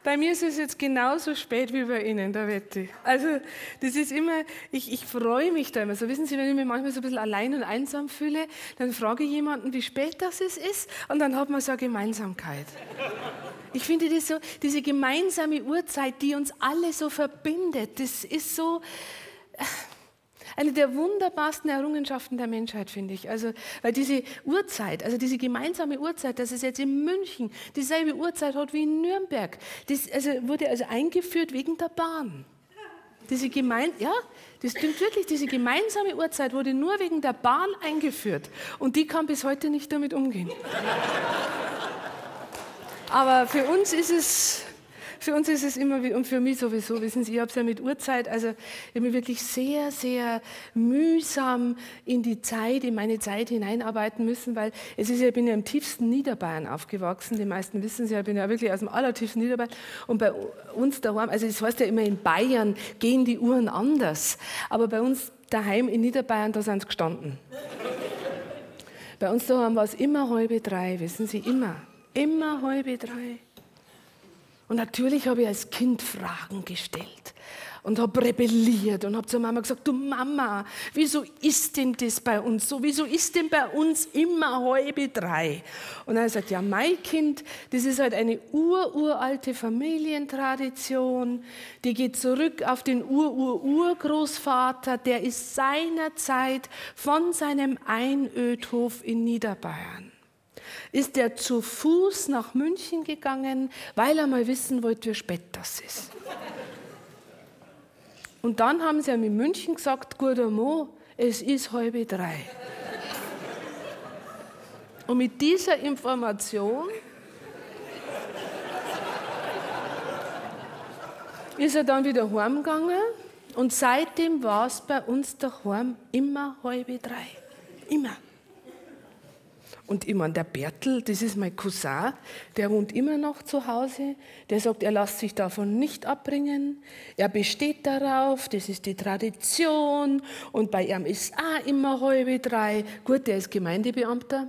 Bei mir ist es jetzt genauso spät wie bei Ihnen, da wette ich. Also das ist immer, ich freue mich da immer so. Wissen Sie, wenn ich mich manchmal so ein bisschen allein und einsam fühle, dann frage ich jemanden, wie spät das ist und dann hat man so eine Gemeinsamkeit. Ich finde das so, diese gemeinsame Uhrzeit, die uns alle so verbindet, das ist so eine der wunderbarsten Errungenschaften der Menschheit, finde ich. Also, weil diese Uhrzeit, also diese gemeinsame Uhrzeit, dass es jetzt in München dieselbe Uhrzeit hat wie in Nürnberg, das wurde eingeführt wegen der Bahn. Ja, das stimmt wirklich, diese gemeinsame Uhrzeit wurde nur wegen der Bahn eingeführt und die kann bis heute nicht damit umgehen. Aber für uns ist es immer, und für mich sowieso, wissen Sie, ich habe es ja mit Uhrzeit, also ich habe mich wirklich sehr, sehr mühsam in meine Zeit hineinarbeiten müssen, weil ich bin ja im tiefsten Niederbayern aufgewachsen, die meisten wissen es ja, ich bin ja wirklich aus dem allertiefsten Niederbayern und bei uns daheim, also das heißt ja immer, in Bayern gehen die Uhren anders, aber bei uns daheim in Niederbayern, da sind sie gestanden. Bei uns daheim war es immer 2:30, wissen Sie, immer 2:30. Und natürlich habe ich als Kind Fragen gestellt und habe rebelliert und habe zur Mama gesagt, du Mama, wieso ist denn das bei uns so? Wieso ist denn bei uns immer 2:30? Und dann hat sie gesagt, ja, mein Kind, das ist halt eine uralte Familientradition, die geht zurück auf den Urgroßvater, der ist seinerzeit von seinem Einödhof in Niederbayern. Ist er zu Fuß nach München gegangen, weil er mal wissen wollte, wie spät das ist. Und dann haben sie ihm in München gesagt, guter Mo, es ist 2:30. Und mit dieser Information ist er dann wieder heimgegangen und seitdem war es bei uns daheim immer 2:30. Immer. Und ich meine, der Bertel, das ist mein Cousin, der wohnt immer noch zu Hause. Der sagt, er lässt sich davon nicht abbringen. Er besteht darauf, das ist die Tradition. Und bei ihm ist auch immer 2:30. Gut, der ist Gemeindebeamter.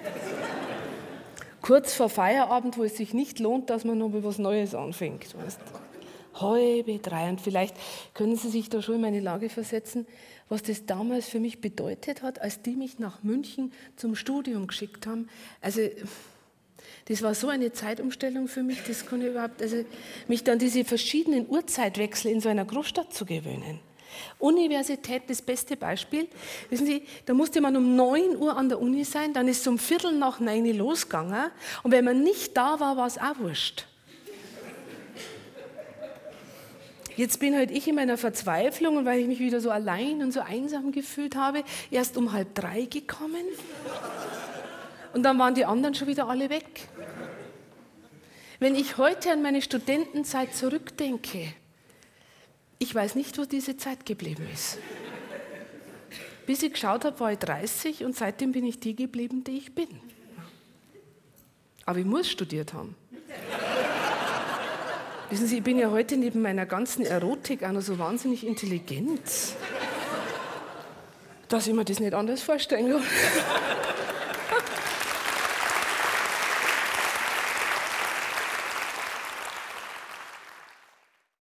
Kurz vor Feierabend, wo es sich nicht lohnt, dass man noch etwas Neues anfängt. Weißt? 2:30. Und vielleicht können Sie sich da schon in meine Lage versetzen, was das damals für mich bedeutet hat, als die mich nach München zum Studium geschickt haben. Also das war so eine Zeitumstellung für mich, das kann ich überhaupt, also mich dann diese verschiedenen Uhrzeitwechsel in so einer Großstadt zu gewöhnen. Universität, das beste Beispiel. Wissen Sie, da musste man um 9 Uhr an der Uni sein, dann ist es um 8:45 losgegangen und wenn man nicht da war, war es auch wurscht. Jetzt bin halt ich in meiner Verzweiflung und weil ich mich wieder so allein und so einsam gefühlt habe, erst um 2:30 gekommen und dann waren die anderen schon wieder alle weg. Wenn ich heute an meine Studentenzeit zurückdenke, ich weiß nicht, wo diese Zeit geblieben ist. Bis ich geschaut habe, war ich 30 und seitdem bin ich die geblieben, die ich bin. Aber ich muss studiert haben. Wissen Sie, ich bin ja heute neben meiner ganzen Erotik auch noch so wahnsinnig intelligent, dass ich mir das nicht anders vorstellen kann.